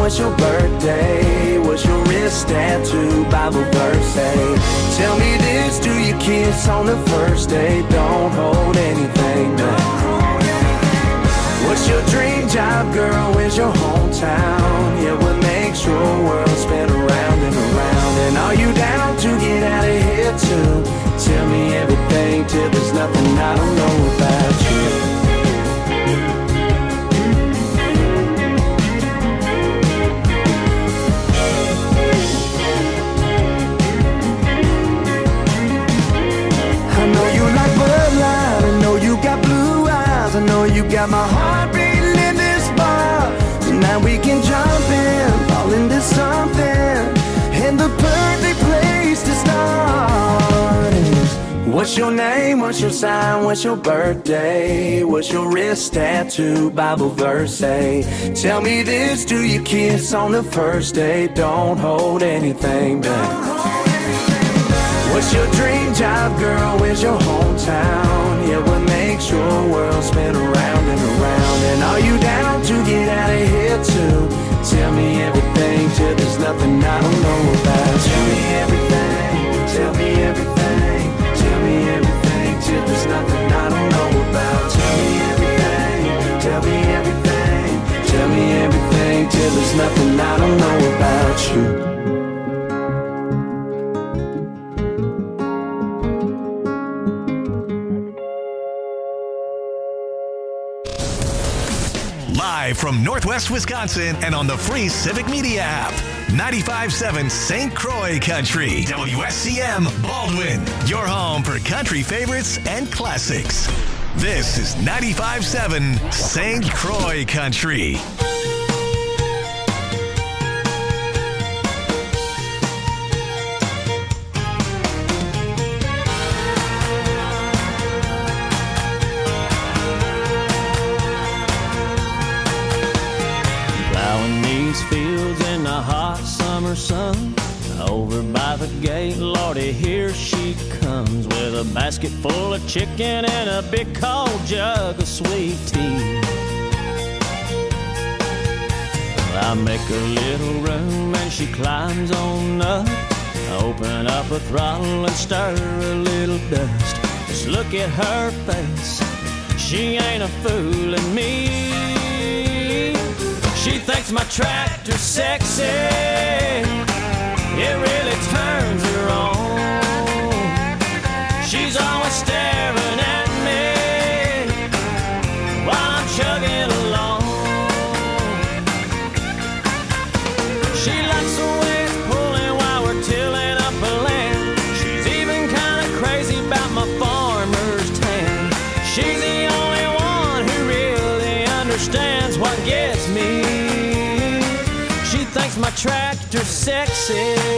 what's your birthday? What's your wrist tattoo, Bible verse say? Tell me this, do you kiss on the first date? Don't hold anything back. What's your dream job, girl? Where's your hometown? Yeah, what makes your world spin around and around? And are you down to get out of here too? Tell me everything till there's nothing I don't know about you. I know you like Bud Light, I know you got blue eyes, I know you got my heart beating in this bar. Tonight we can jump in, fall into something, and the perfect place to start is, what's your name, what's your sign, what's your birthday? What's your wrist tattoo, Bible verse say? Tell me this, do you kiss on the first date? Don't hold anything back. What's your dream job, girl? Where's your hometown? Yeah, what makes your world spin around and around? And are you down to get out of here too? Tell me everything till there's nothing I don't know about. Tell me everything, tell me everything, tell me everything till there's nothing I don't know about. Tell me everything, tell me everything, tell me everything till there's nothing I don't know about you. Live from Northwest Wisconsin and on the free Civic Media app. 95.7 St. Croix Country. WSCM Baldwin. Your home for country favorites and classics. This is 95.7 St. Croix Country. Fields in the hot summer sun, over by the gate, Lordy, here she comes with a basket full of chicken and a big cold jug of sweet tea. Well, I make her little room and she climbs on up, open up a throttle and stir a little dust. Just look at her face, she ain't a fooling me. She thinks my tractor's sexy, it really turns her on. She's always staring at me while I'm chugging along. She likes the way it's pulling while we're tilling up a land. She's even kind of crazy about my farmer's tan. She's the only one who really understands what gets me. Thinks my tractor's sexy.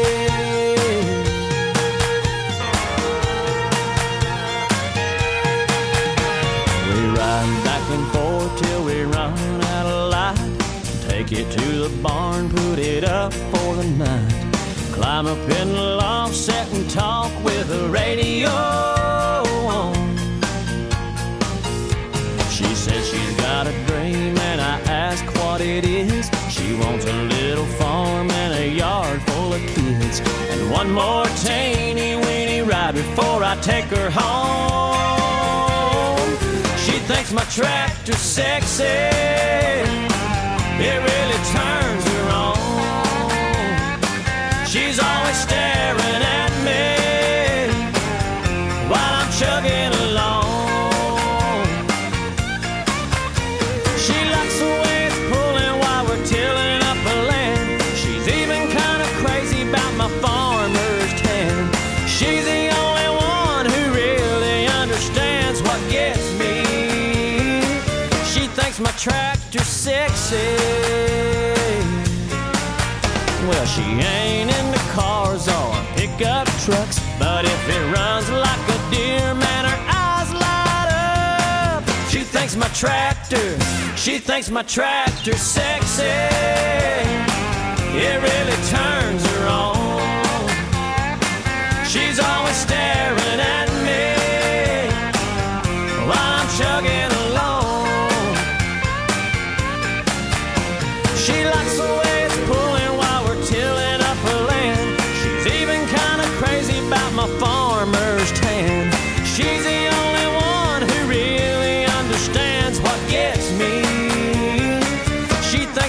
We ride back and forth till we run out of light. Take it to the barn, put it up for the night. Climb up in the loft, sit and talk with the radio on. She says she's got a dream and I ask what it is. She wants a little farm and a yard full of kids, and one more teeny weeny ride before I take her home. She thinks my tractor's sexy, it really turns her on. She's always staring at me while I'm chugging along. She likes the way it's pulling while we're tilling up a land. She's even kind of crazy about my farmer's tan. She's the only one who really understands what gets me. She thinks my tractor's sexy. Well, she ain't into cars or pickup trucks, but if it runs like a deer, man, her eyes light up. She thinks my tractor, she thinks my tractor's sexy, it really turns her on. She's always staring at me while I'm chugging along. She likes the way it's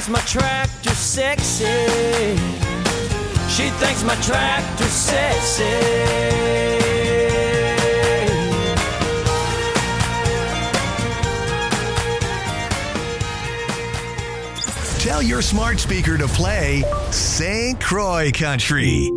thinks my tractor's sexy. She thinks my tractor's sexy. Tell your smart speaker to play St. Croix Country.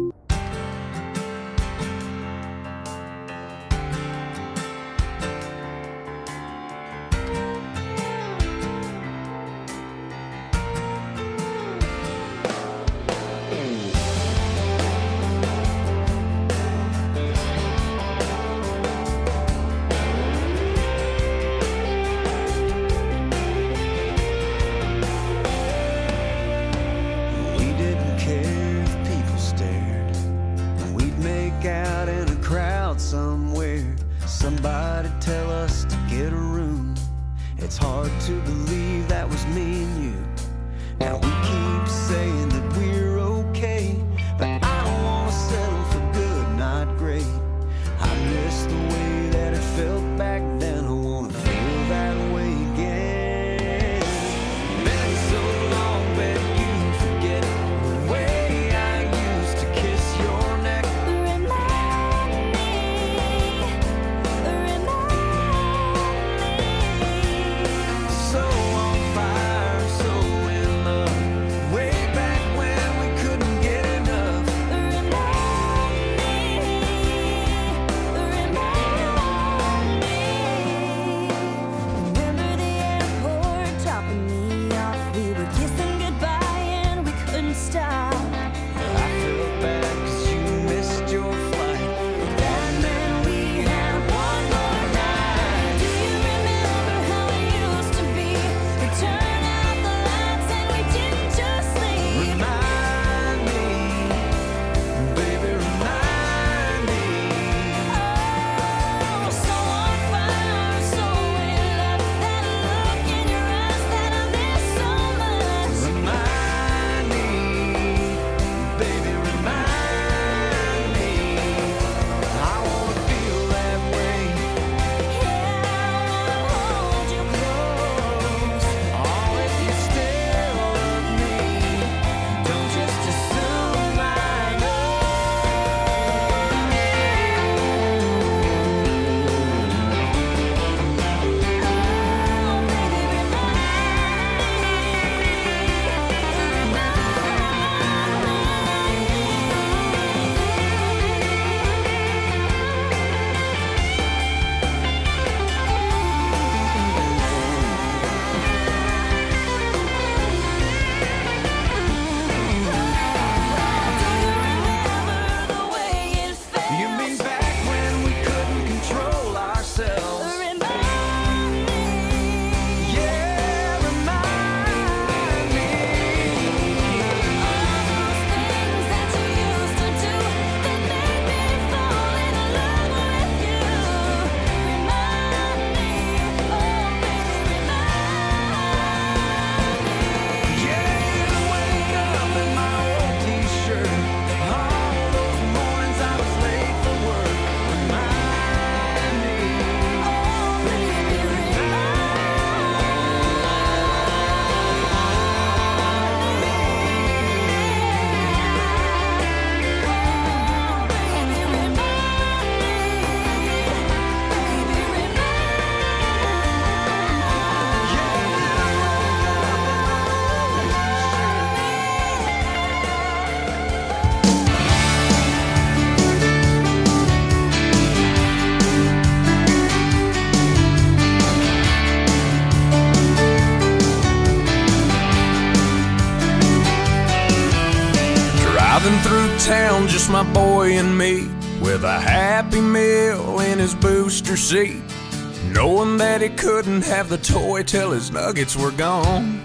Driving through town, just my boy and me, with a Happy Meal in his booster seat, knowing that he couldn't have the toy till his nuggets were gone.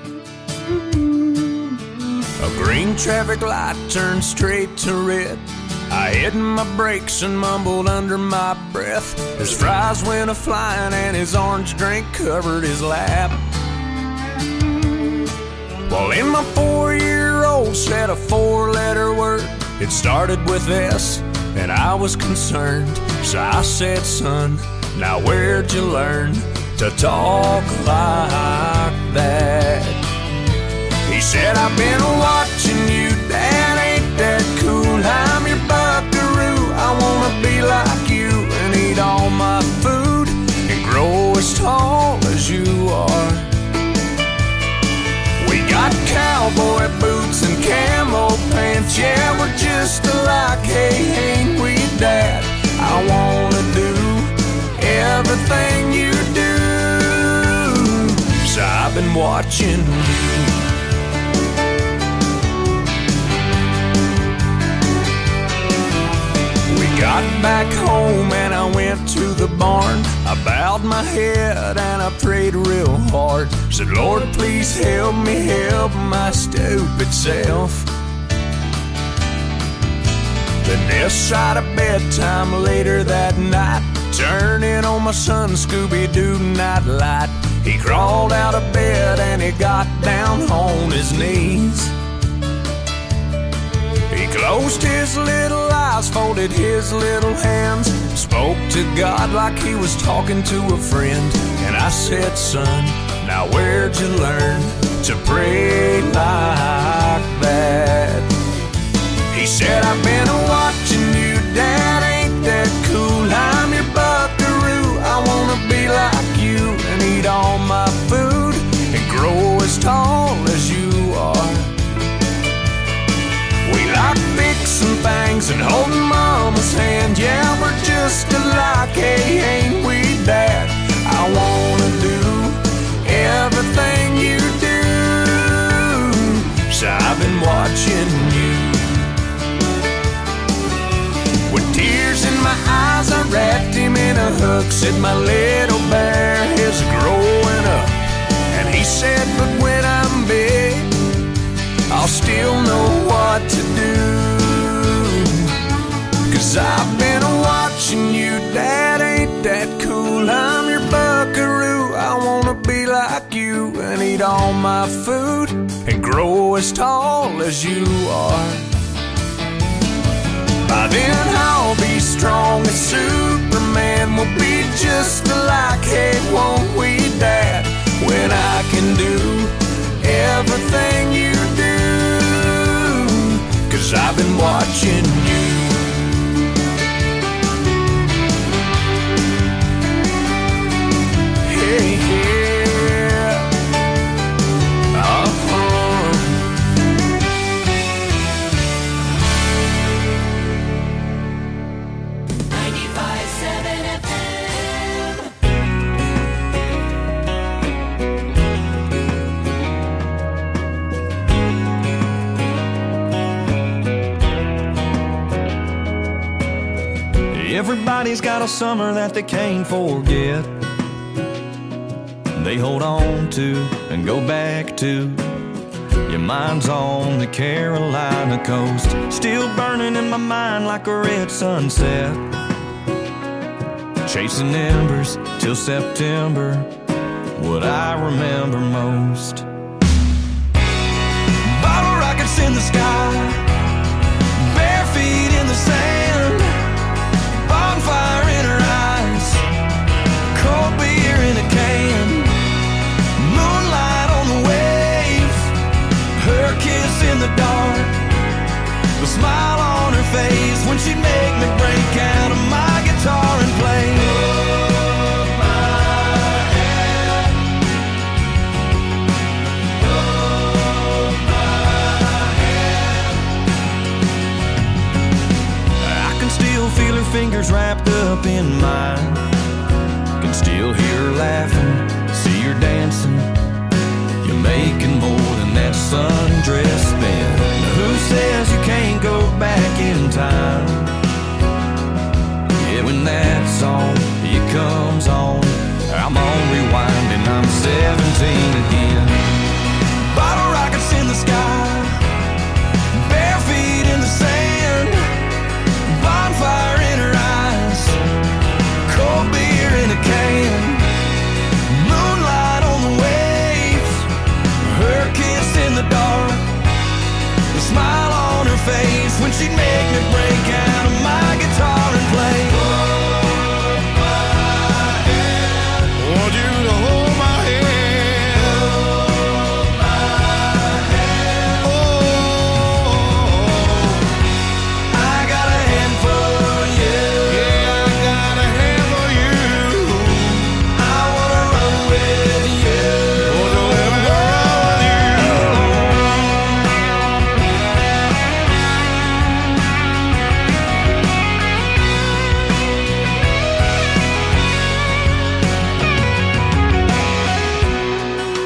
A green traffic light turned straight to red. I hit my brakes and mumbled under my breath as fries went a-flying and his orange drink covered his lap. Well, in my 4-year-old said a 4-letter word. It started with S, and I was concerned. So I said, son, now where'd you learn to talk like that? said, I've been watching you, Dad, ain't that cool? I'm your buckaroo, I wanna be like you and eat all my food and grow as tall as you are. We got cowboy boots and camo pants, yeah, we're just alike, hey, ain't we, Dad? I wanna do everything you do, so I've been watching you. Got back home and I went to the barn. I bowed my head and I prayed real hard. Said, Lord, please help me help my stupid self. Then this side of bedtime later that night, turning on my son Scooby-Doo nightlight. He crawled out of bed and he got down on his knees. He closed his little eyes, folded his little hands, spoke to God like he was talking to a friend. And I said, son, now where'd you learn to pray like that? He said, I've been watching you, Dad, ain't that cool? I'm your buckaroo, I wanna be like you and eat all my food and grow as tall as you are. We like fixing things and holding Mama's hand, yeah, we're just alike, hey, ain't we, Dad? I wanna do everything you do, so I've been watching you. With tears in my eyes, I wrapped him in a hug, said my little bear is growing up. And he said, but when I'm big, I'll still know what to do. 'Cause I've been watching you, Dad, ain't that cool? I'm your buckaroo, I wanna be like you and eat all my food and grow as tall as you are. By then I'll be strong as Superman, we'll be just alike, hey, won't we, Dad? When I can do everything you do, 'cause I've been watching you. Hey, yeah. Uh-huh. 95.7 FM. Everybody's got a summer that they can't forget. They hold on to and go back to. Your mind's on the Carolina coast, still burning in my mind like a red sunset. Chasing embers till September, what I remember most. Bottle rockets in the sky, bare feet in the sand, bonfire in her eyes, cold beer in a can, moonlight on the waves, her kiss in the dark, the smile on her face when she'd make me break out of my guitar and play. Hold my hand, hold my hand. I can still feel her fingers wrapped up in mine, can still hear her laughing, see her dancing. You're making more than that sundress spent. Who says you can't go back in time? Yeah, when that song, it comes on, I'm on rewind and I'm 17 again. Bottle rockets in the sky, bare feet in the sand, bonfire in her eyes, cold beer in a can, moonlight on the waves, her kiss in the dark, the smile on her face when she'd make me break out of my guitar and play. Hold my hand, want you to hold my hand,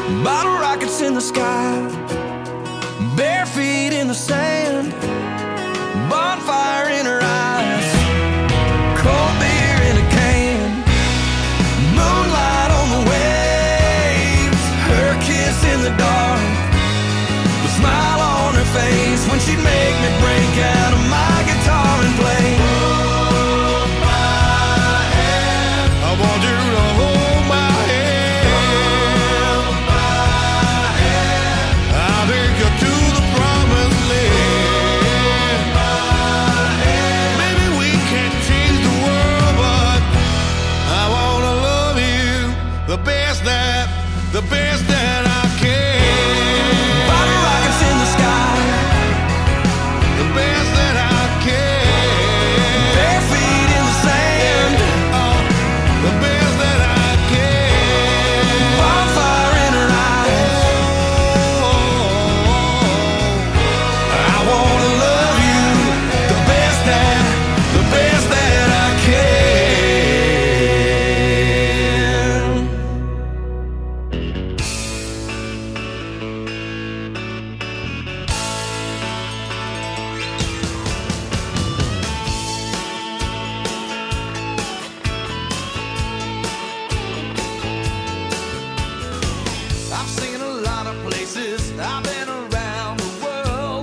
Bottle rockets in the sky, bare feet in the sand, bonfire in her eyes, cold beer in a can, moonlight on the waves, her kiss in the dark, the smile on her face when she'd make me break out of my guitar and play. Hold my hand, I want you to hold my hand. Hold my hand, I'll take you to the promised land. Hold my hand, maybe we can't change the world, but I wanna love you the best that I can. Bottle rockets in the sky, the best that I can. Bare feet in the sand, oh, the best that I can. Bonfire in her eyes, oh, I wanna love you the best that I can. I've seen a lot of places, I've been around the world.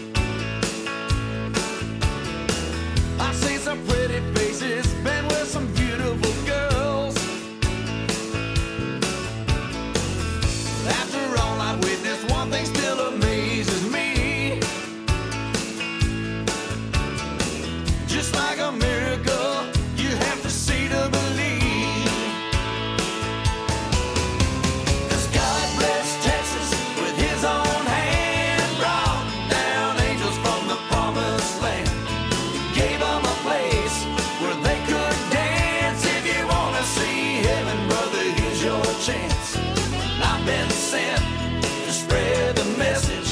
I've seen some pretty faces, been with some beautiful girls. After all I've witnessed, one thing still amazes me. Just like a miracle, you have to see to believe. 'Cause God bless Texas with his own hand, brought down angels from the promised land. He gave them a place where they could dance. If you wanna see heaven, brother, here's your chance. I've been sent to spread the message.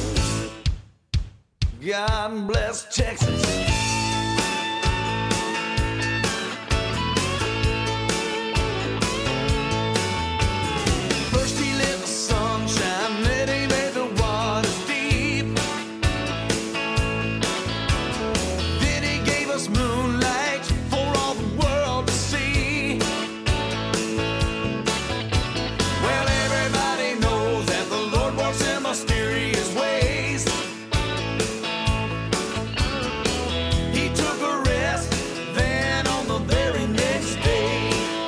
God bless Texas. First he lit the sunshine, then he made the waters deep. Then he gave us moonlight for all the world to see. Well, everybody knows that the Lord works in mysterious ways. He took a rest, then on the very next day.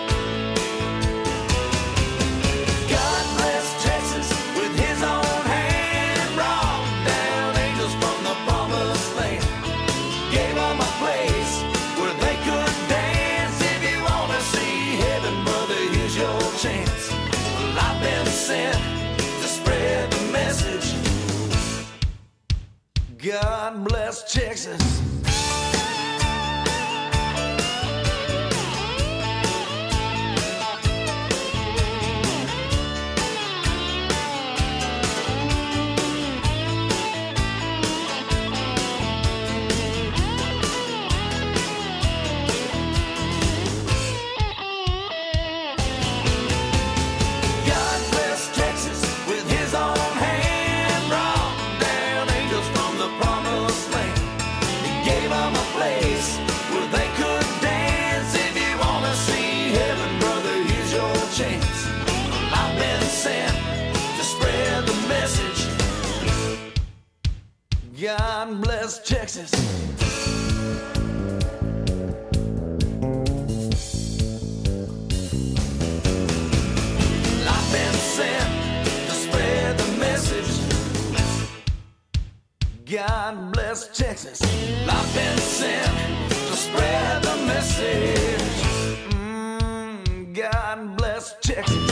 God bless Texas with his own hand, brought down angels from the promised land. Gave them a place where they could dance. If you wanna see heaven, brother, here's your chance. Well, I've been sent to spread the message. God bless Texas. God bless Texas with his own hand, brought down angels from the promised land. He gave them a place where they could dance. If you wanna see heaven, brother, here's your chance. I've been sent to spread the message. God bless Texas. I've been sent to spread the message. God bless Texas. I've been sent to spread the message. God bless Texas.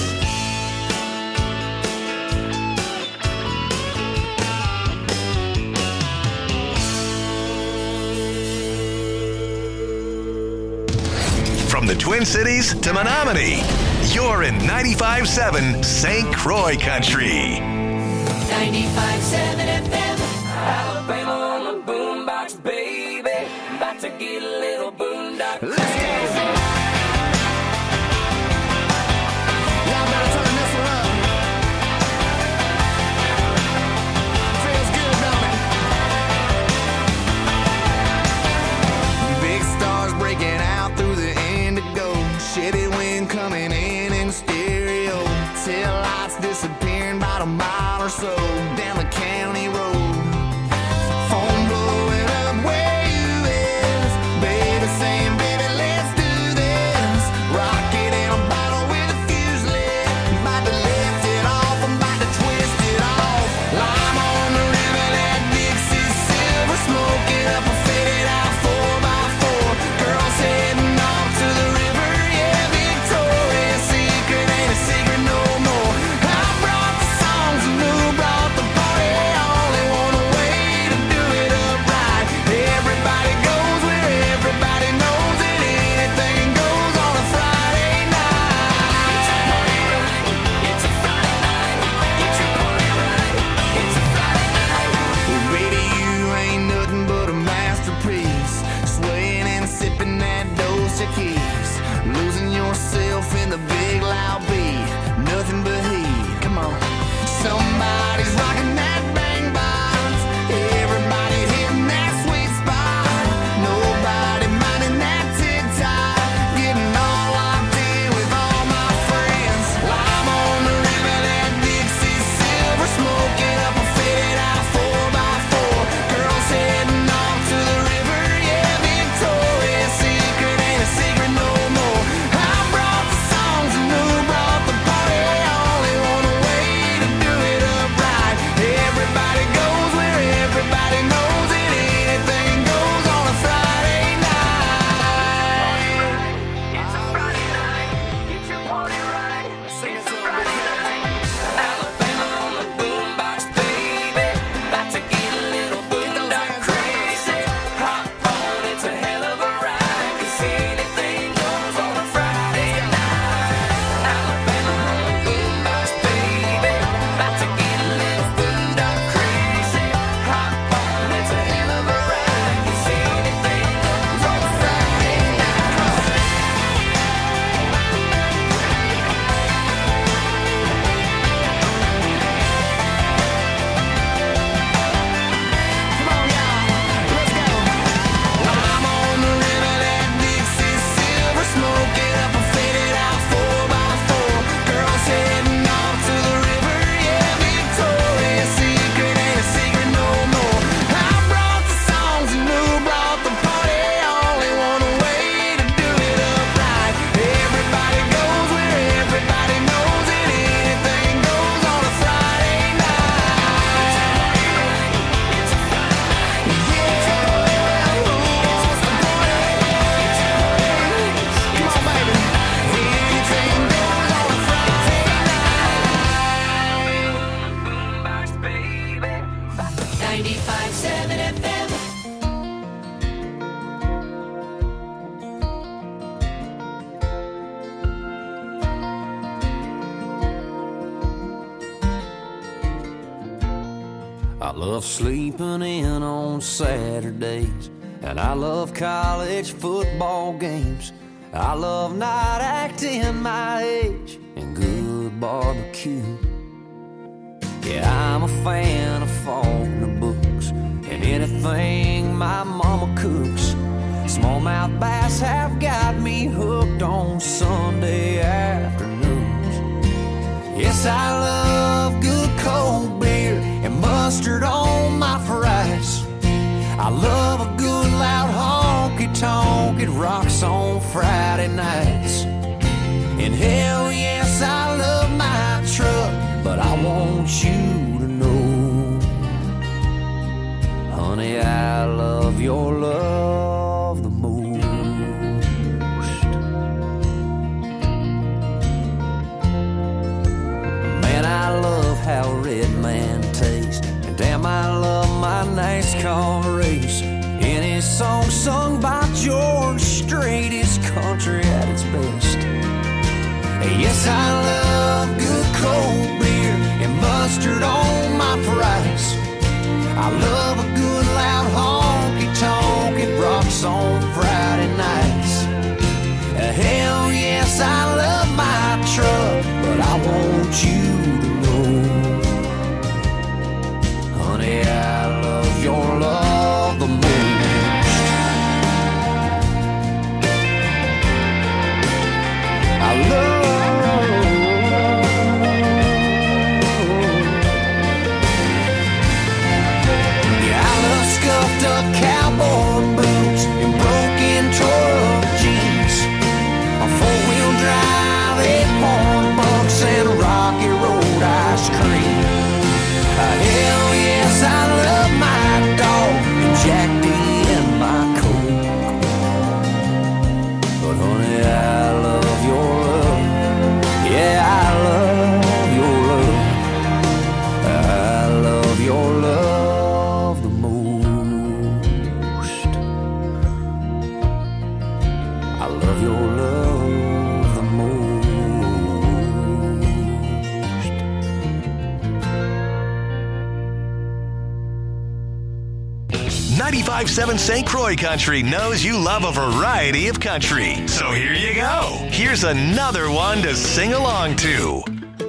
From the Twin Cities to Menominee, you're in 95.7 St. Croix Country. 95.7 FM. Alabama on the boombox, baby. About to get a little boondock. Let's go. Y'all better turn this one up. disappearing about a mile or so down the county road. Phone blowing up where you is, baby saying, baby, let's do this. Rocket in a bottle with a fuse lit. I'm about to lift it off, I'm about to twist it off. Lime on the river, that Dixie silver, smoking up a faded out 4x4. Girls heading off to the river, yeah, Victoria's Secret ain't a secret no more. I brought the songs and who brought the party, only one way to do it up right. Everybody goes where everybody knows it, anything goes on a Friday night. It's a party right, it's a Friday night. Get your party right, it's a Friday night. Well, baby, you ain't nothing but a masterpiece, swaying and sipping that dose of keys, losing yourself in the big loud beat, nothing but heat. Come on, somebody's rocking that bang box, everybody hitting that sweet spot, nobody minding that tick-tock, getting all locked in with all my friends. Lime on the river, that Dixie silver, smoking up a faded out 4x4. Girls heading off to the river, yeah, Victoria's Secret ain't a secret no more. I brought the songs and who brought the party, only one way to do it up right. Everybody goes where everybody knows it, anything goes on a Friday night. It's a Friday night, get your party right. It's a Friday night. Alabama on the boombox, baby. About to get a little boondock crazy. Hop on, it's a hell of a ride. 'Cause anything goes on a Friday night. Alabama on the boombox, baby. About to get a little boondock crazy. Hop on, it's a hell of a ride. 'Cause anything goes on a Friday night. Come on, y'all, let's go. Lime on the river, that Dixie silver, smoking up a faded out 4x4. Girls heading off to the river, yeah, Victoria's Secret ain't a secret no more. I brought the songs and who brought the party, only one way to do it up right. Everybody goes where everybody knows it, anything goes on a Friday night. It's a Friday night. Yeah, who wants to party? Come on, baby. Anything goes on a Friday night. Boombox, baby. 95.7 FM. I love sleeping in on Saturdays, and I love college football games. I love not acting my age and good barbecue. Yeah, I'm a fan of Faulkner books and anything my mama cooks. Smallmouth bass have got me hooked on Sunday afternoons. Yes, I love good cold beer and mustard on my fries. I love a good loud honky-tonk, it rocks on Friday nights. And hell yes, I love my truck, but I want you to know, honey, I love your love the most. Man, I love how Red Man tastes, and damn, I love my NASCAR race. Any song sung by George Strait is country at its best. Yes, I love good cold beer and mustard on my fries. I love a good loud honky-tonk, it rocks on Friday nights. Hell yes, I love my truck, but I want you to know, honey, I love your love the most. I love 95.7 St. Croix Country knows you love a variety of country. So here you go. Here's another one to sing along to.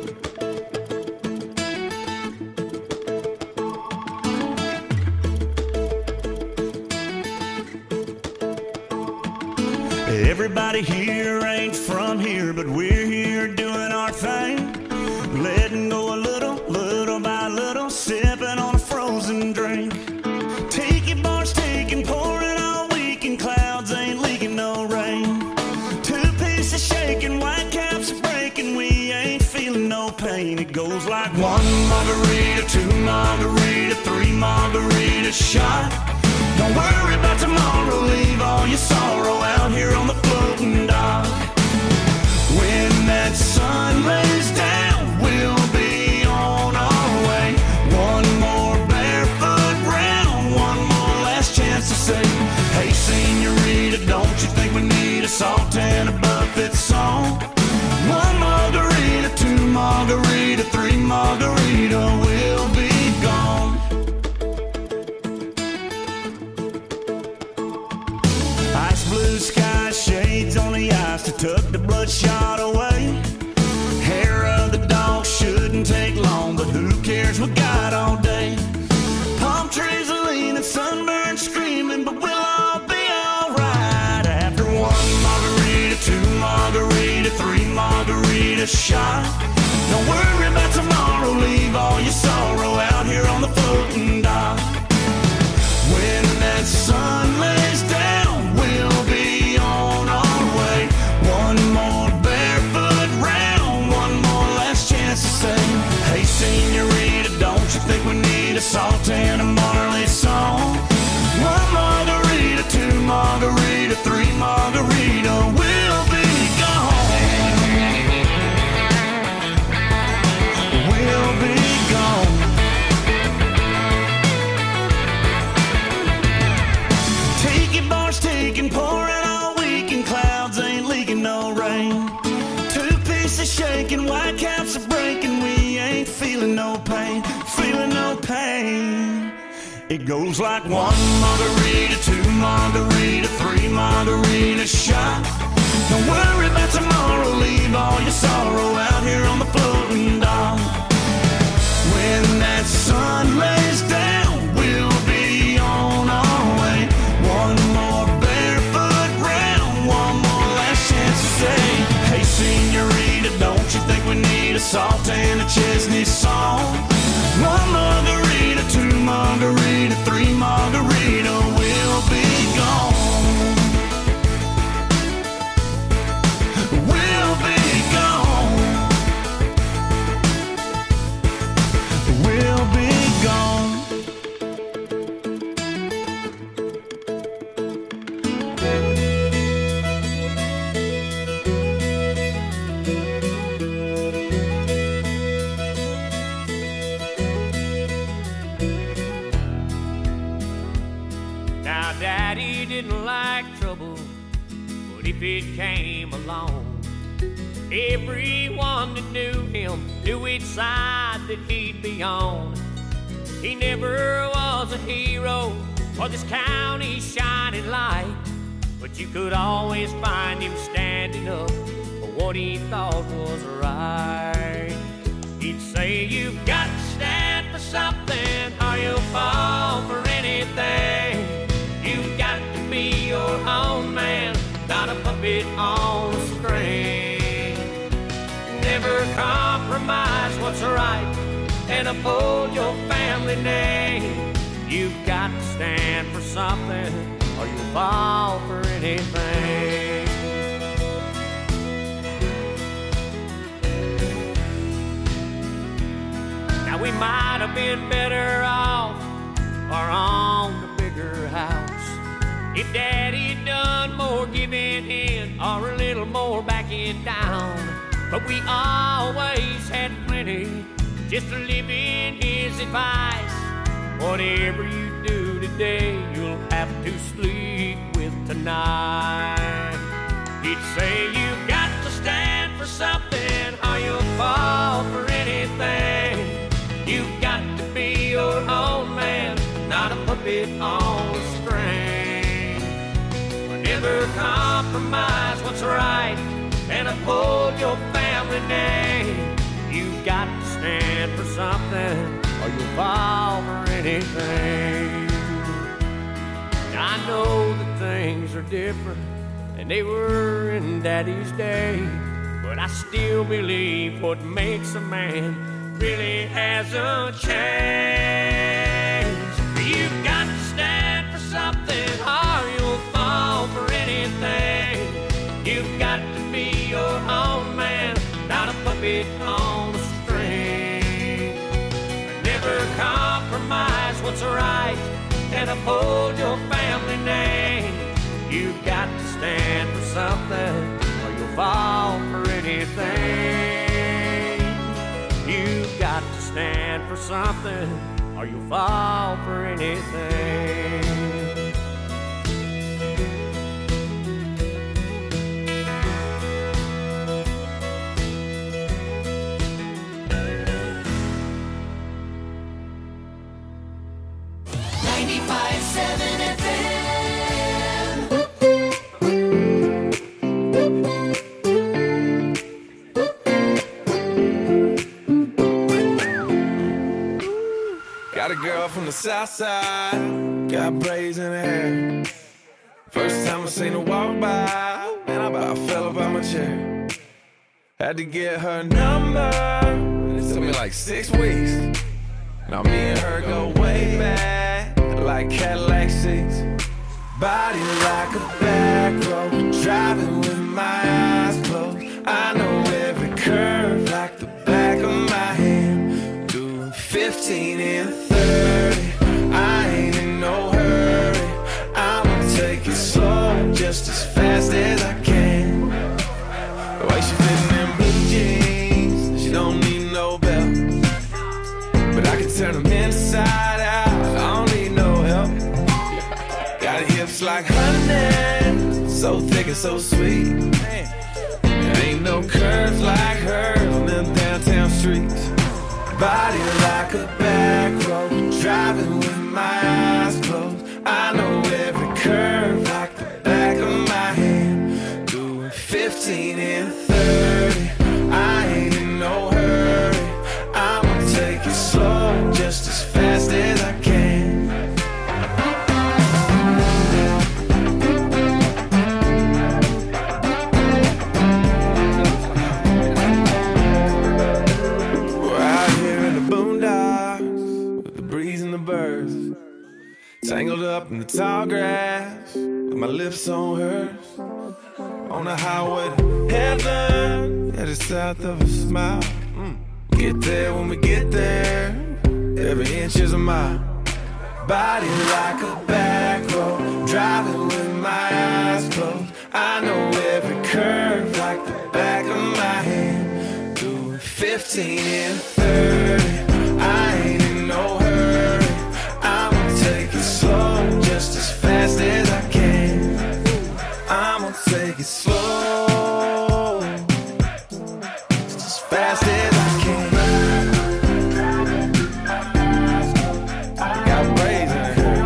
Everybody here ain't from here, but we're here doing our thing. Letting go a little, little by little, sipping on a frozen drink. Tiki bars taking, pouring all weekend, clouds ain't leaking no rain. Two pieces shaking, white caps breaking, we ain't feeling no pain. It goes like one margarita, two margarita, three margarita shot. Don't worry about tomorrow, leave all your sorrow out here on the floating dock. When that sun lays down, we'll be on our way. One more barefoot round, one more last chance to say, hey senorita, don't you think we need a salt and a buffet song? One margarita, two margarita, three margarita, we'll be gone. Ice blue sky, shades on the ice to tuck the bloodshot away. Hair of the dog shouldn't take long, but who cares, we got all day. Palm trees are leaning, sunburned screaming, but we'll all be alright. After one margarita, two margarita, three margarita shot. Don't worry about tomorrow, leave all your sorrow out here on the floating dock. When that sun lays down, we'll be on our way. One more barefoot round, one more last chance to say, hey senorita, don't you think we need a salt and a Marley song? One margarita, two margarita, three margarita, we'll be gone. We'll be gone. Tiki bars taking, pouring all weekend, clouds ain't leaking no rain. Two pieces shaking, white caps are breaking, we ain't feeling no pain, feeling no pain. It goes like one margarita, two margarita, three margarita shot. Don't worry about tomorrow, leave all your sorrow out here on the floating dock. When that sun lays down, we'll be on our way. One more barefoot round, one more last chance to say, hey senorita, don't you think we need a salt and a Chesney song? One margarita, two margarita, three margarita, we'll be gone. We'll be gone. We'll be gone. Now, Daddy didn't like trouble, but if it came along, everyone that knew him knew which side that he'd be on. He never was a hero or this county's shining light, but you could always find him standing up for what he thought was right. He'd say, you've got to stand for something or you'll fall for anything. You've got to be your own man, not a puppet on a string. Never compromise what's right and uphold your family name. You've got to stand for something or you'll fall for anything. Now we might have been better off or on the bigger house if Daddy'd done more giving in or a little more backing down. But we always had plenty just to live in his advice. Whatever you do today, you'll have to sleep with tonight. He'd say, you've got to stand for something or you'll fall for anything. You've got to be your own man, not a puppet on a Never compromise what's right and uphold your family name. You've got to stand for something or you'll fall for anything. I know that things are different than they were in Daddy's day, but I still believe what makes a man really hasn't changed. You've got to stand for something or you'll fall for anything. You've got to be your own man, not a puppet on a string. Never compromise what's right and uphold your family name. You've got to stand for something or you'll fall for anything. You've got to stand for something or you'll fall for anything. Got a girl from the south side, got braids in her hair. First time I seen her walk by, man, I about fell up out my chair. Had to get her number, it took me like 6 weeks. Now me and her go way back, like Cadillac seats. Body like a back road, driving with my eyes closed. I know every curve like the back of my hand. Doing 15 and 30, I ain't in no hurry. I'ma take it slow, just as fast as I can. The way she fitting in blue jeans, she don't need no belt. But I can turn them inside out, I don't need no help. Got hips like honey, so thick and so sweet. There ain't no curves like hers on them downtown streets. Body like a back road, driving with my eyes closed. I know every curve like the back of my hand. Doing 15 and 30, I ain't in no hurry. I'ma take it slow, just as fast as I can. Tangled up in the tall grass, with my lips on hers. On the highway to heaven, headed south of a smile. Get there when we get there, every inch is a mile. Body like a back road, driving with my eyes closed. I know every curve like the back of my hand. Doing 15 and 30, I ain't in no hurry. I'ma take it slow, just as fast as I can. I'ma take it slow, just as fast as I can. I got braids in her.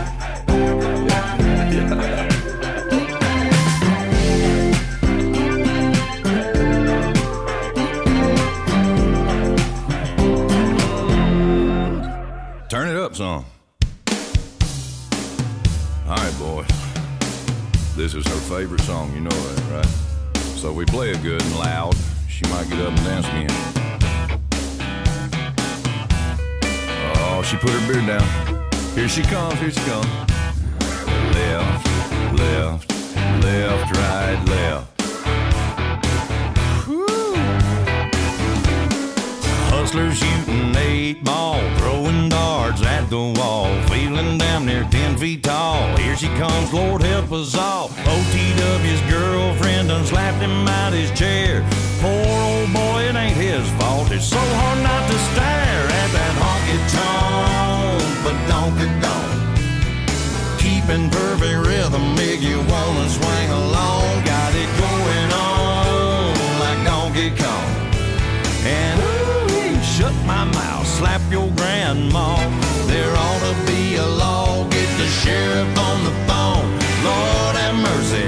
Turn it up some. All right, boys. This is her favorite song, you know that, right? So we play it good and loud. She might get up and dance again. Oh, she put her beard down. Here she comes, here she comes. Left, left, left, right, left. Hustlers shooting 8 ball, throwing darts at the wall, feeling damn near 10 feet tall. Here she comes, Lord help us all. OTW's girlfriend done slapped him out his chair. Poor old boy, it ain't his fault. It's so hard not to stare at that honky-tonk, but donk-a-donk. Keeping perfect rhythm, make you wanna swing along. Got it going on like Donkey Kong. And shut my mouth, slap your grandma. There ought to be a law, get the sheriff on the phone. Lord have mercy,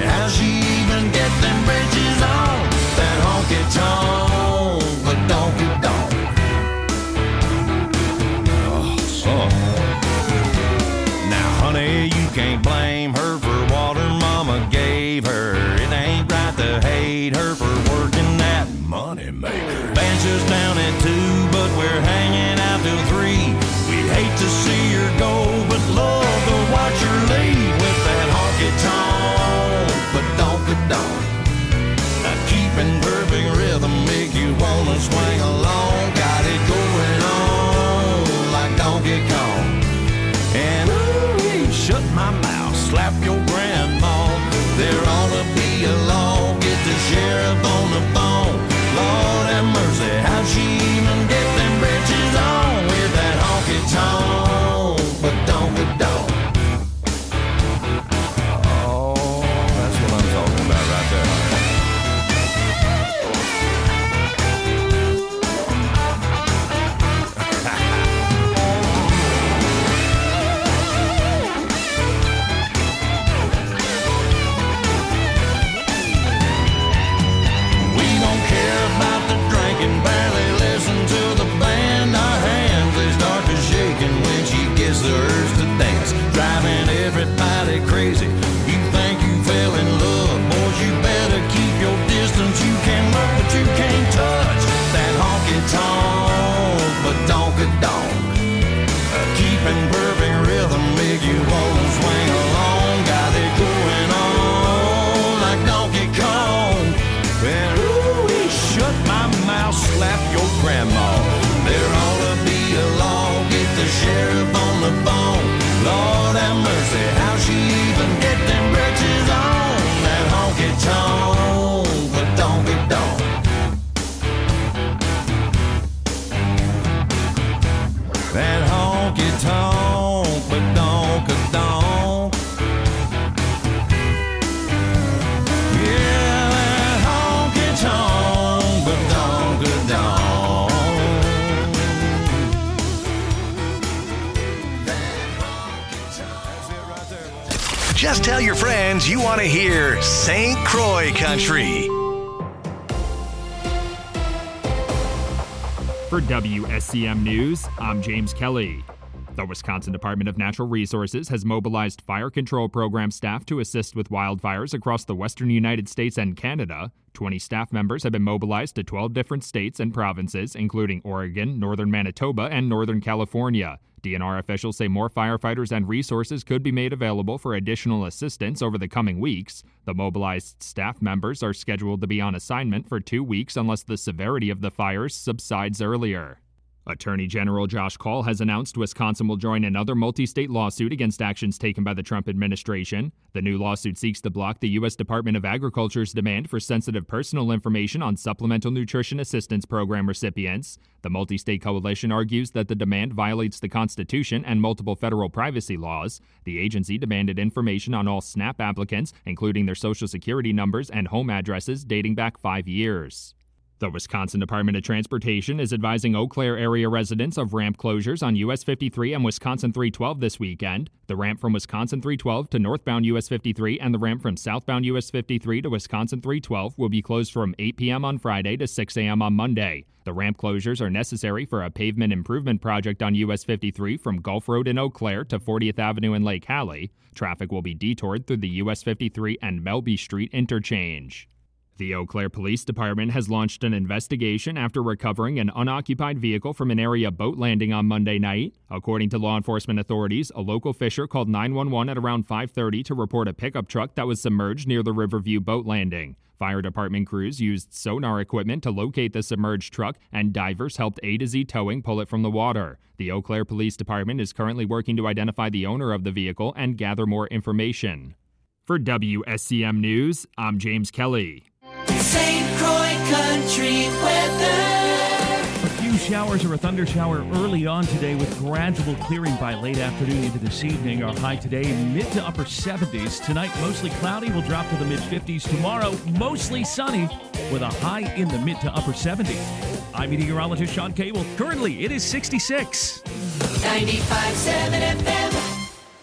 sheriff on the phone. Lord have mercy, how she even get them britches on? That honky tonk, but donkey donk. That honky tonk, but donkey donk. Yeah, that honky tonk, but donkey donk. Just tell your friends you want to hear St. Croix Country. For WSCM News, I'm James Kelly. The Wisconsin Department of Natural Resources has mobilized fire control program staff to assist with wildfires across the western United States and Canada. 20 staff members have been mobilized to 12 different states and provinces, including Oregon, northern Manitoba, and northern California. DNR officials say more firefighters and resources could be made available for additional assistance over the coming weeks. The mobilized staff members are scheduled to be on assignment for 2 weeks unless the severity of the fires subsides earlier. Attorney General Josh Kaul has announced Wisconsin will join another multi-state lawsuit against actions taken by the Trump administration. The new lawsuit seeks to block the U.S. Department of Agriculture's demand for sensitive personal information on Supplemental Nutrition Assistance Program recipients. The multi-state coalition argues that the demand violates the Constitution and multiple federal privacy laws. The agency demanded information on all SNAP applicants, including their Social Security numbers and home addresses dating back 5 years. The Wisconsin Department of Transportation is advising Eau Claire area residents of ramp closures on US 53 and Wisconsin 312 this weekend. The ramp from Wisconsin 312 to northbound US 53 and the ramp from southbound US 53 to Wisconsin 312 will be closed from 8 p.m. on Friday to 6 a.m. on Monday. The ramp closures are necessary for a pavement improvement project on US 53 from Gulf Road in Eau Claire to 40th Avenue in Lake Hallie. Traffic will be detoured through the US 53 and Melby Street interchange. The Eau Claire Police Department has launched an investigation after recovering an unoccupied vehicle from an area boat landing on Monday night. According to law enforcement authorities, a local fisher called 911 at around 5:30 to report a pickup truck that was submerged near the Riverview boat landing. Fire department crews used sonar equipment to locate the submerged truck, and divers helped A to Z Towing pull it from the water. The Eau Claire Police Department is currently working to identify the owner of the vehicle and gather more information. For WSCM News, I'm James Kelly. St. Croix Country weather. A few showers or a thunder shower early on today with gradual clearing by late afternoon into this evening. Our high today mid to upper 70s. Tonight mostly cloudy, will drop to the mid 50s. Tomorrow mostly sunny with a high in the mid to upper 70s. I'm meteorologist Sean Cable. Currently it is 66. 95.7 FM.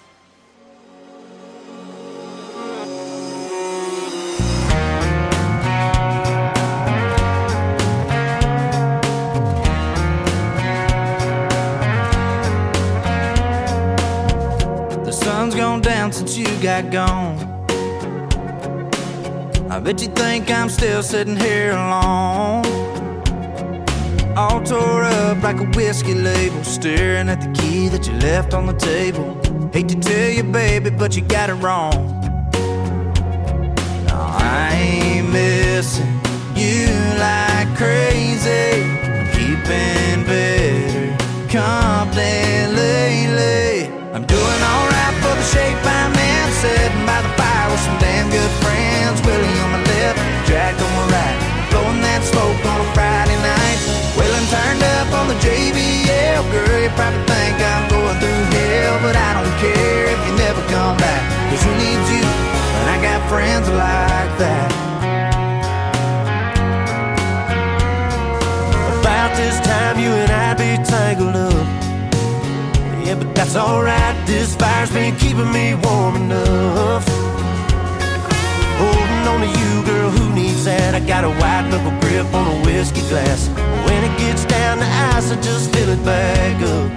Gone down since you got gone. I bet you think I'm still sitting here alone, all tore up like a whiskey label, staring at the key that you left on the table. Hate to tell you, baby, but you got it wrong. No, I ain't missing you like crazy, keeping better company lately. I'm doing alright for the shape I'm in, sitting by the fire with some damn good friends. Willie on my left, Jack on my right, blowing that smoke on a Friday night. Wheeling turned up on the JBL. Girl, you probably think I'm going through hell, but I don't care if you never come back, 'cause who needs you when I got friends like that? About this time you and I'd be tangled up. Yeah, but that's alright, this fire's been keeping me warm enough. Holding on to you, girl, who needs that? I got a white knuckle grip on a whiskey glass. When it gets down to ice, I just fill it back up.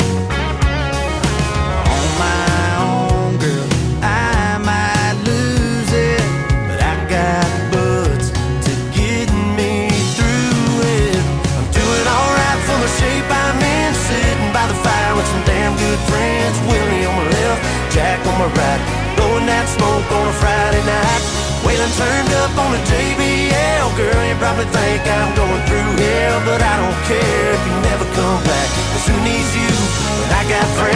On my own, girl, I might lose it, but I got buds to get me through it. I'm doing alright for the shape I'm in, sitting by the fire with some damn good friends. Willie on my left, Jack on my right, blowing that smoke on a Friday night. Waylon turned up on the JBL. Girl, you probably think I'm going through hell, but I don't care if you never come back, 'cause who needs you when I got friends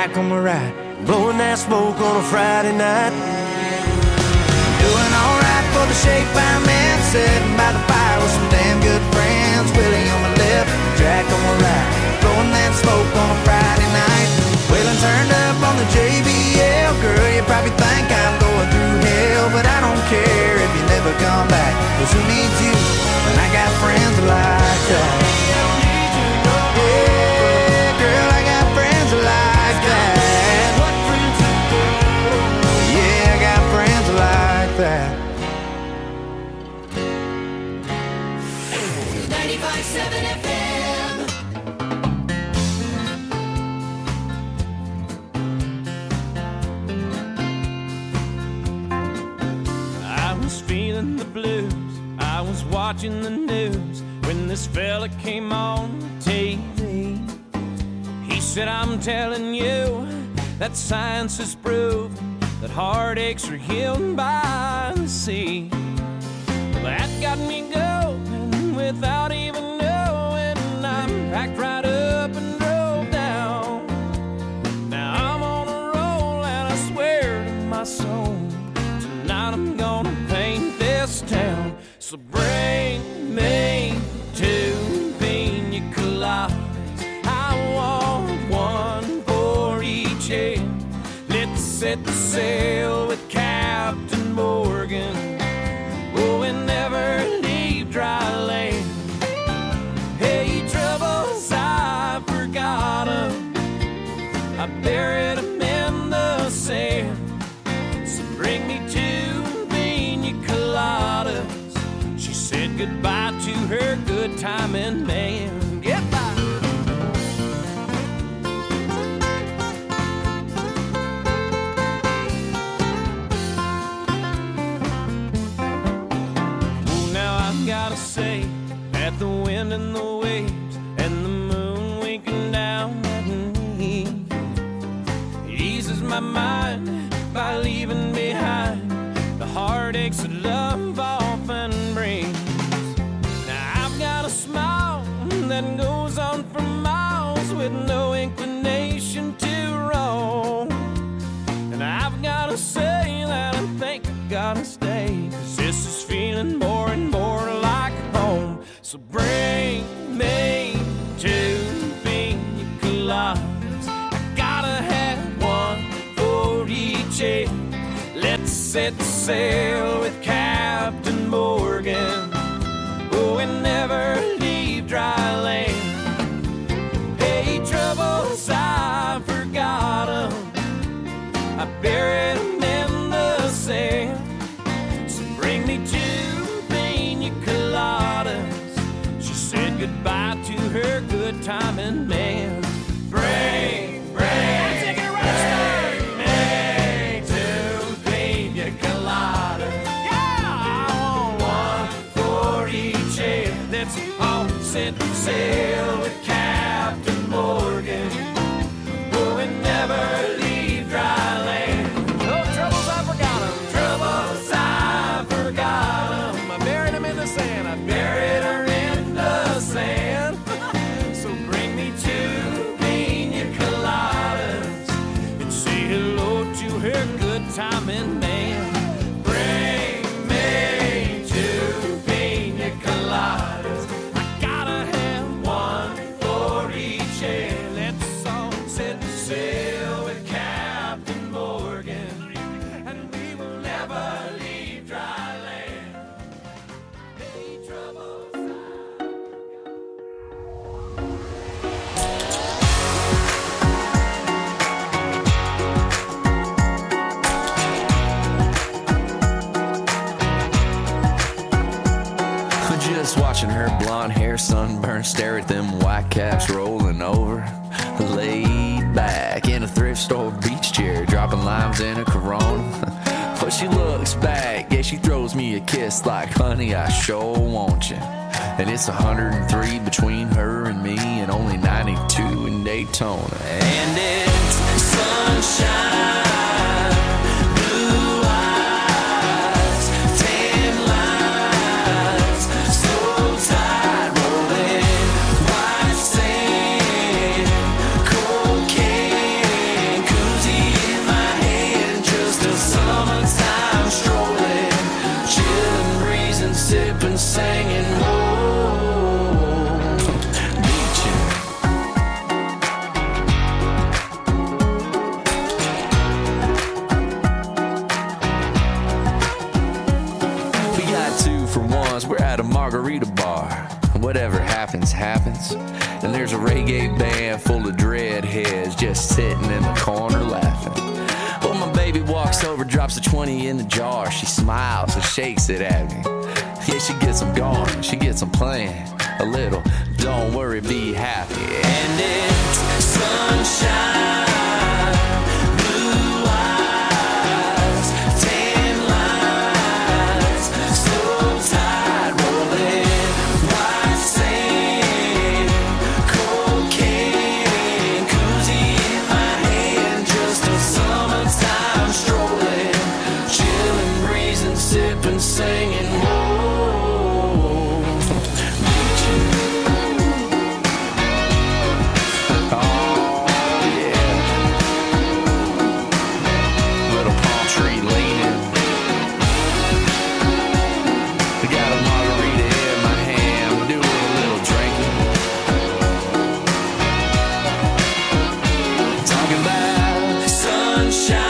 Jack on my right, blowing that smoke on a Friday night. Doing alright for the shape I'm in, sitting by the fire with some damn good friends. Willie on my left, Jack on my right, blowing that smoke on a Friday night. Waylon turned up on the JBL. Girl, you probably think I'm going through hell, but I don't care if you never come back, 'cause who needs you when I got friends like that? Yeah, girl, I got friends like that. Yeah, I got friends like that. 95.7 FM. I was feeling the blues, I was watching the news when this fella came on TV. He said, I'm telling you that science has proven that heartaches are healed by the sea. Well, that got me going without even knowing. I packed right up and drove down. Now I'm on a roll and I swear to my soul, tonight I'm gonna paint this town. So bring me two pina coladas, I want one for each head. Let's set the sail with Captain Morgan, oh, and never leave dry land. Hey, troubles, I forgot 'em, I buried 'em in the sand. So bring me two pina coladas. She said goodbye to her good timing man. Goodbye. Gotta say that the wind and the waves and the moon winking down at me eases my mind by leaving behind the heartaches that love often brings. Now I've got a smile that goes on for miles with no inclination to roam, and I've gotta say that I think I gotta stay, 'cause this is feeling more and more like home. So bring me two pina coladas, I gotta have one for each head. Let's set sail with Captain Morgan, oh, and never leave dry land. Hey, troubles, I forgot 'em, I buried 'em in the sand. So bring me two pina coladas. She said goodbye to her good timing man. Bring me two pina coladas. Yeah, I want one for each head. Let's all set sail with Captain Morgan, oh, and never leave dry land. Oh, troubles, I forgot 'em. Troubles, I forgot 'em. I buried 'em in the sand. I buried her in the sand. So bring me two pina coladas and say hello to her good timing man. Bring me two pina coladas, I gotta have one for each head. Let's all set sail with Captain Morgan, and we will never leave dry land. Hey, troubles, Just watching her blonde hair sunburn, stare at them white caps rolling over. Laid back in a thrift store beach chair, dropping limes in a Corona. But she looks back, yeah, she throws me a kiss like, honey, I sure want you. And it's 103 between her and me, and only 92 in Daytona. And it's sunshine. Cocaine sipping, singing, whoa, beaching. We got 2 for 1s, we're at a margarita bar. Whatever happens, happens. And there's a reggae band full of dreadheads just sitting in the corner laughing. Well, my baby walks over, drops a 20 in the jar. She smiles and shakes it at me. Yeah, she gets them going, she gets them playing a little. Don't worry, be happy. And it's sunshine. Singing, whoa, beaching. Oh, yeah. Little palm tree leaning. I got a margarita in my hand, doing a little drinking. Talking about sunshine.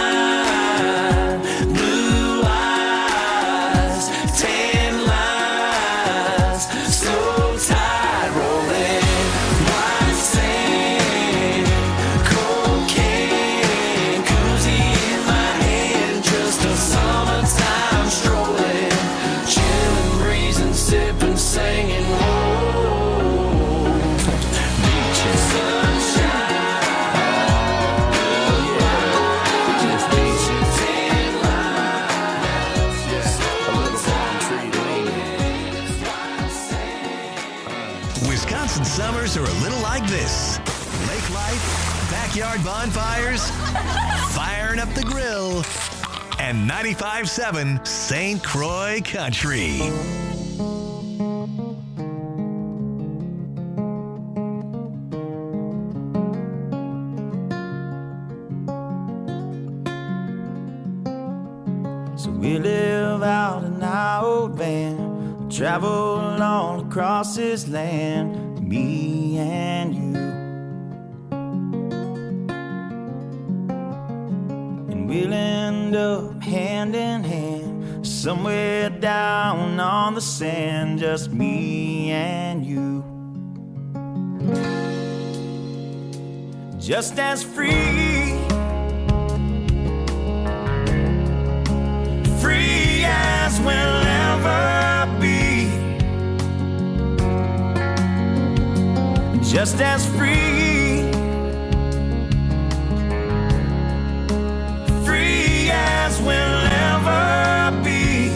Summers are a little like this. Lake life, backyard bonfires, firing up the grill, and 95.7 St. Croix Country. So we live out in our old van, travel all across this land. Me and you, and we'll end up hand in hand somewhere down on the sand, just me and you, just as free as we'll ever be. Just as free as we'll ever be.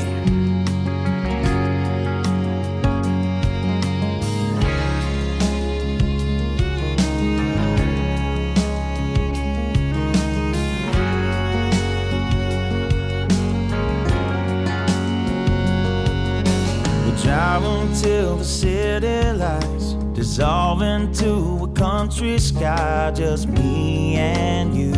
We drive until the city lights dissolve into a country sky, just me and you.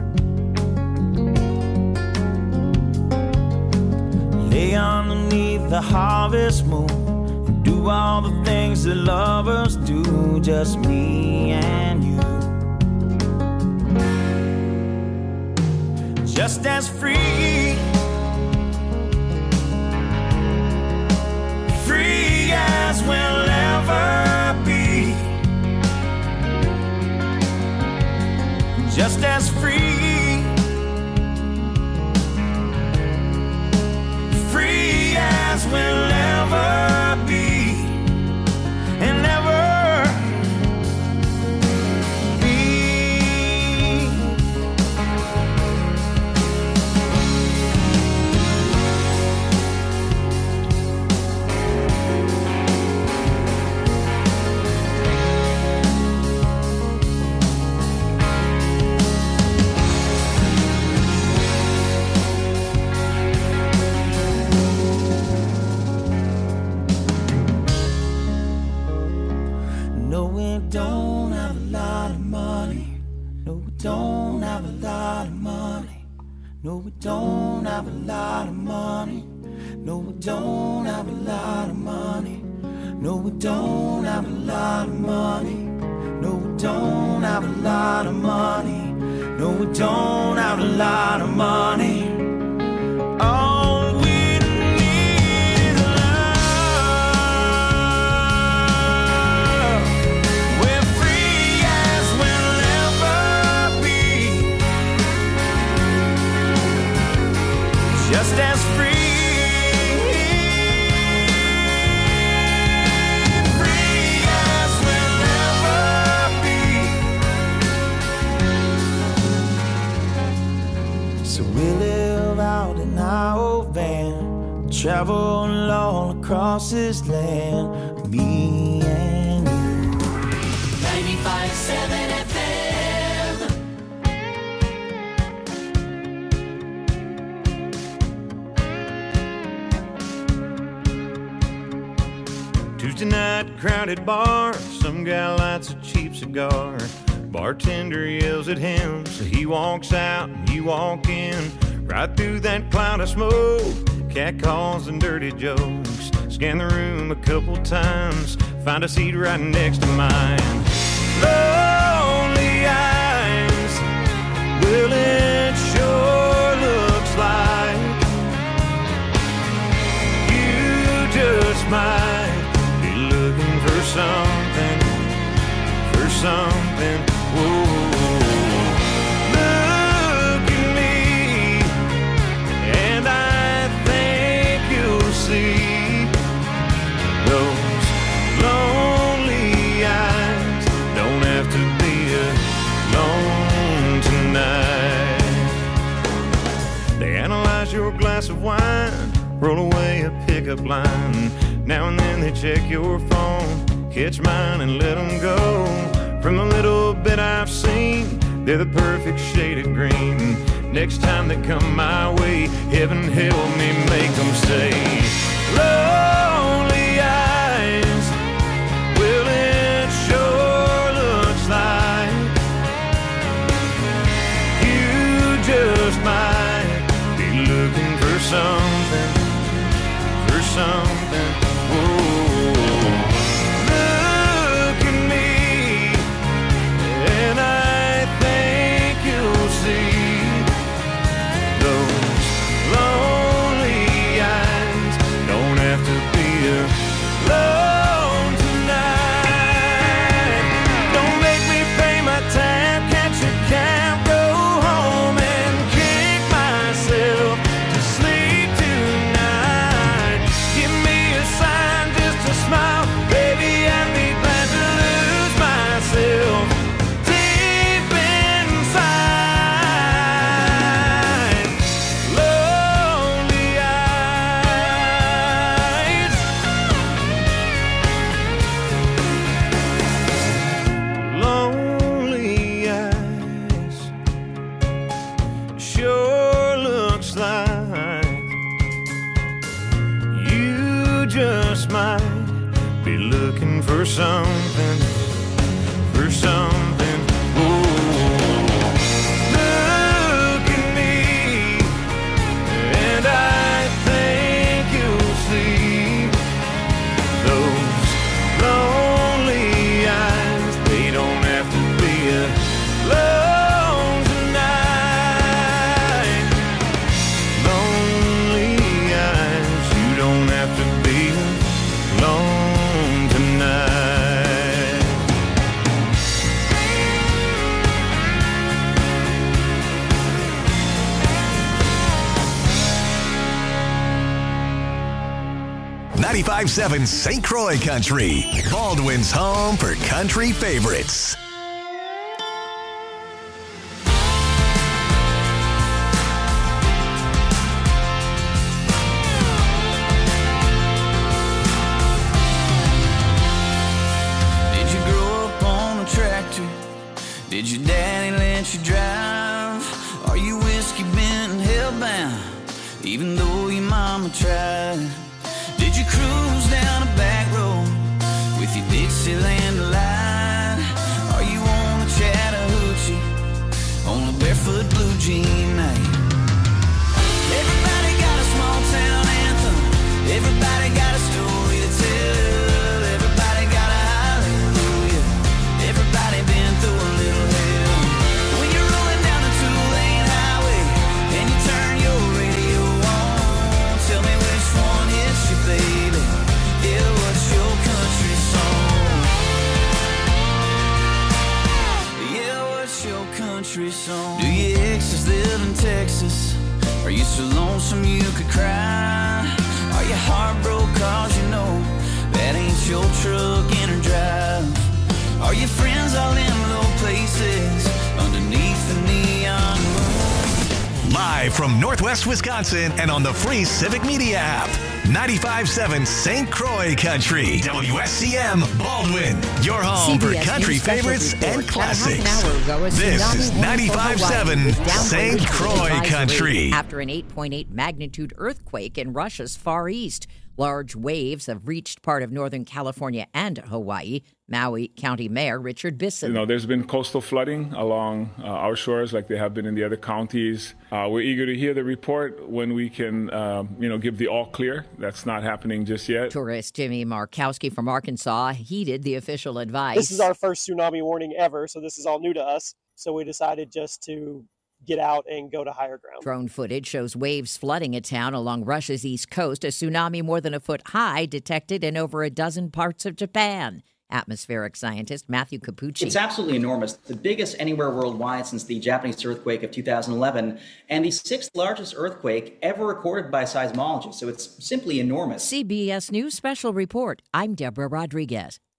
Lay underneath the harvest moon and do all the things that lovers do, just me and you. Just as free as we'll ever be. Just as free as we'll ever be, and ever be. Don't have a lot of money. No, we don't have a lot of money. No, we don't have a lot of money. No, we don't have a lot of money. No, we don't have a lot of money. No, we don't have a lot of money. No, we don't have a lot of money. All we need is love. We're free as we'll ever be. Just as free. Travel all across this land, me and you. 95.7 FM. Tuesday night, crowded bar. Some guy lights a cheap cigar. Bartender yells at him, so he walks out and you walk in. Right through that cloud of smoke, cat calls and dirty jokes. Scan the room a couple times, find a seat right next to mine. Lonely eyes, well it sure looks like you just might be looking for something, whoa. See those lonely eyes, don't have to be alone tonight. They analyze your glass of wine, roll away a pickup line. Now and then they check your phone, catch mine and let them go. From the little bit I've seen, they're the perfect shade of green. Next time they come my way, heaven help me make them say, lonely eyes, well it sure looks like you just might be looking for something, whoa. Look at me, and I think you'll see those lonely eyes don't have to be alone tonight. Don't make me pay my tab, catch a cab, go home and kick myself to sleep tonight. Give me a sign, just a smile, baby, I'd be glad to lose myself deep inside. Lonely eyes, lonely eyes, sure looks like you just might be looking for something, whoa. Look at me, and I think you'll see those lonely eyes, they don't have to be alone tonight. Lonely eyes, you don't have to be alone tonight. 95.7 St. Croix Country, Baldwin's home for country favorites. Did you grow up on a tractor? Did your daddy let you drive? Are you whiskey bent and hellbound, even though your mama tried? Did you cruise down a back road with your Dixieland delight? Are you on a Chattahoochee on a barefoot blue jean night? Everybody got a small town anthem Are your friends all in low places underneath the neon moon? Live from Northwest Wisconsin and on the free Civic Media app. 95.7 St. Croix Country. WSCM Baldwin. Your home CBS for country News special favorites report. and About half an classics. hour ago, a This tsunami is warning for 95.7 Hawaii with downward St. Croix advisory Country. After an 8.8 magnitude earthquake in Russia's Far East. Large waves have reached part of Northern California and Hawaii. Maui County Mayor Richard Bisson. There's been coastal flooding along our shores like they have been in the other counties. We're eager to hear the report when we can, give the all clear. That's not happening just yet. Tourist Jimmy Markowski from Arkansas heeded the official advice. This is our first tsunami warning ever, so this is all new to us. So we decided just to get out and go to higher ground. Drone footage shows waves flooding a town along Russia's east coast. A tsunami more than a foot high detected in over a dozen parts of Japan. Atmospheric scientist Matthew Capucci. It's absolutely enormous. The biggest anywhere worldwide since the Japanese earthquake of 2011, and the sixth largest earthquake ever recorded by seismologists. So it's simply enormous. CBS News Special Report. I'm Deborah Rodriguez.